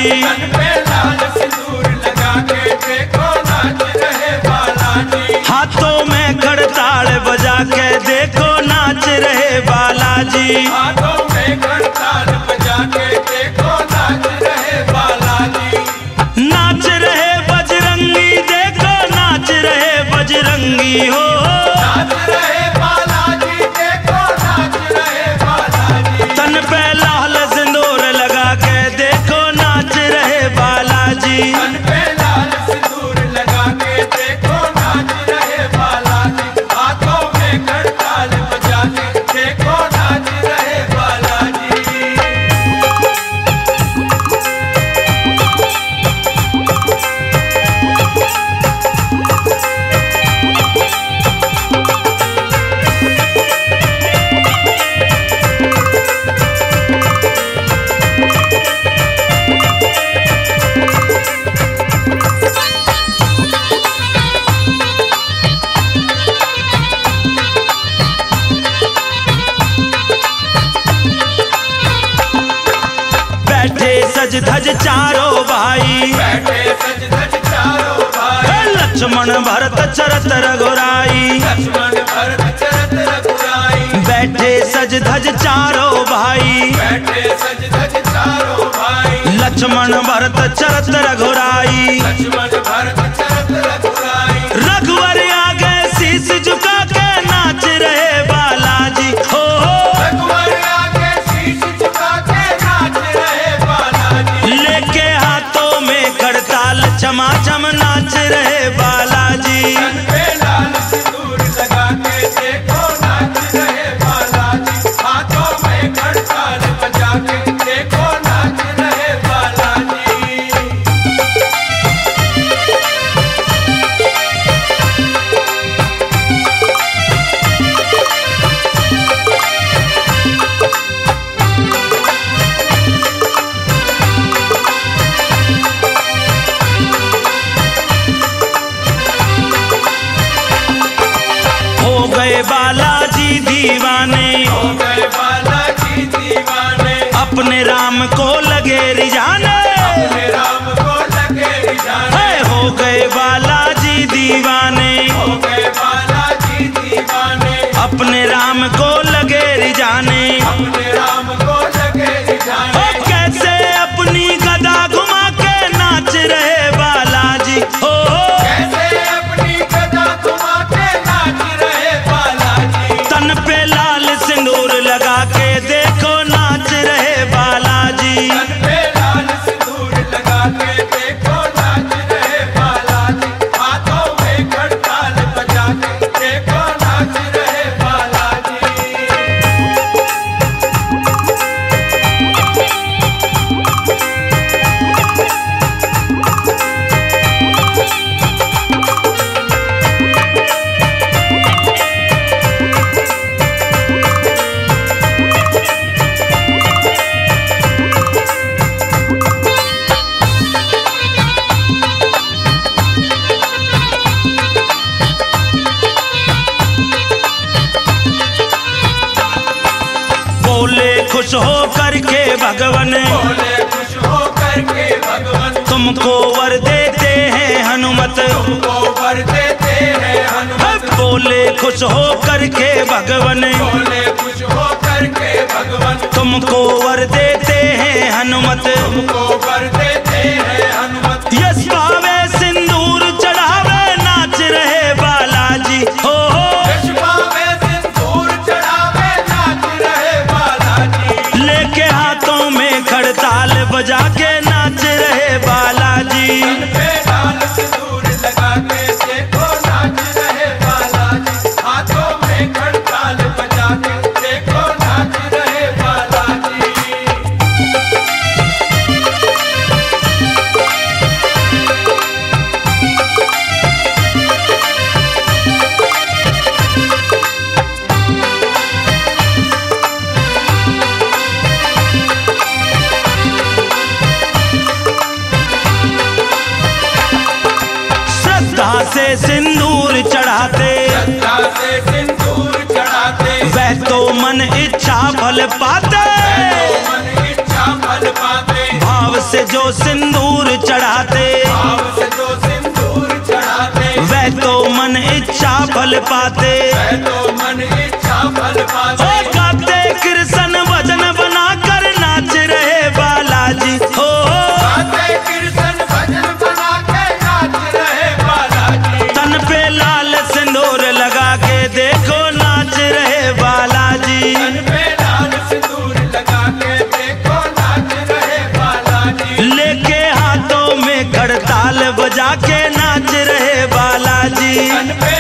तन पे लाल सिंदूर लगा के देखो नाच रहे बालाजी। हाथों में खड़ताल बजा के देखो नाच रहे बालाजी। हाथों में खड़ताल बजा के देखो नाच रहे बालाजी। नाच रहे बजरंगी देखो नाच रहे बजरंगी हो। नाच रहे बालाजी देखो नाच रहे बालाजी। तन पे लाल सिंदूर लगा के देखो नाच रहे बालाजी। तन पे लाल सिंदूर लगा के देखो नाच रहे बालाजी। हाथों में खड़ताल बजा के देखो नाच रहे बालाजी। बैठे सज धज चारों भाई, बैठे सज धज चारों भाई। लक्ष्मण भरत चरत रघुराई। लक्ष्मण भरत चरत रघुराई। बैठे सज धज चारों भाई, बैठे सज धज चारों भाई। लक्ष्मण भरत चरत रघुराई। लक्ष्मण भरत चरत रघुराई। रघुवर आगे शीश झुका के नाच रहे बालाजी हो। रघुवर आगे शीश झुका के नाच रहे बालाजी। लेके हाथों में खड़ताल चमाचम नाच रहे बालाजी। तन पे लाल सिंदूर लगा के देखो नाच रहे बालाजी। हाथों में खड़ताल बजा के देखो नाच रहे बालाजी। हो गए बालाजी दीवाने, हो गए बालाजी दीवाने। अपने राम को लगे रिझाने। अपने राम को लगे रिझाने। हो गए बालाजी दीवाने, हो गए बालाजी दीवाने। अपने राम को लगे रिझाने। अपने राम को लगे रिझाने। कैसे अपनी गदा घुमा के नाच रहे बालाजी हो। कैसे अपनी गदा घुमा के नाच रहे बालाजी। तन पे लाल सिंदूर लगा के देखो नाच रहे बालाजी। तन पे लाल सिंदूर लगा के देखो नाच रहे बालाजी। हाथों में खड़ताल बजा के देखो नाच रहे बालाजी। बोले खुश हो करके भगवन, बोले खुश हो करके भगवान। तुमको वर देते हैं हनुमत। तुमको वर देते हैं हनुमत। बोले खुश हो करके भगवन, बोले खुश हो करके भगवान। तुमको वर देते हैं हनुमत। तुमको वर देते हैं हनुमत। यश पावे सिंदूर चढ़ावे नाच रहे बालाजी हो। यश पावे सिंदूर चढ़ावे नाच रहे बालाजी। लेके हाथों में खड़ताल बजा के नाच रहे बालाजी। तन पे लाल सिंदूर लगा के देखो नाच रहे बालाजी। हाथों में खड़ताल बजा के देखो नाच रहे बालाजी। से सिंदूर चढ़ाते, श्रद्धा से सिंदूर चढ़ाते, वह तो मन इच्छा फल पाते। मन इच्छा फल पाते। भाव से जो सिंदूर चढ़ाते, भाव से जो सिंदूर चढ़ाते, वह तो मन इच्छा फल पाते। वह तो मन इच्छा फल पाते। ओ गाते कृष्ण भजन बनाकर नाच रहे बालाजी हो। गाते कृष्ण भजन बना के नाच रहे बालाजी। तन पे लाल सिंदूर लगा के देखो नाच रहे बालाजी। तन पे लाल सिंदूर लगा के देखो नाच रहे बालाजी। लेके हाथों में खड़ताल बजा के नाच रहे बालाजी। तन पे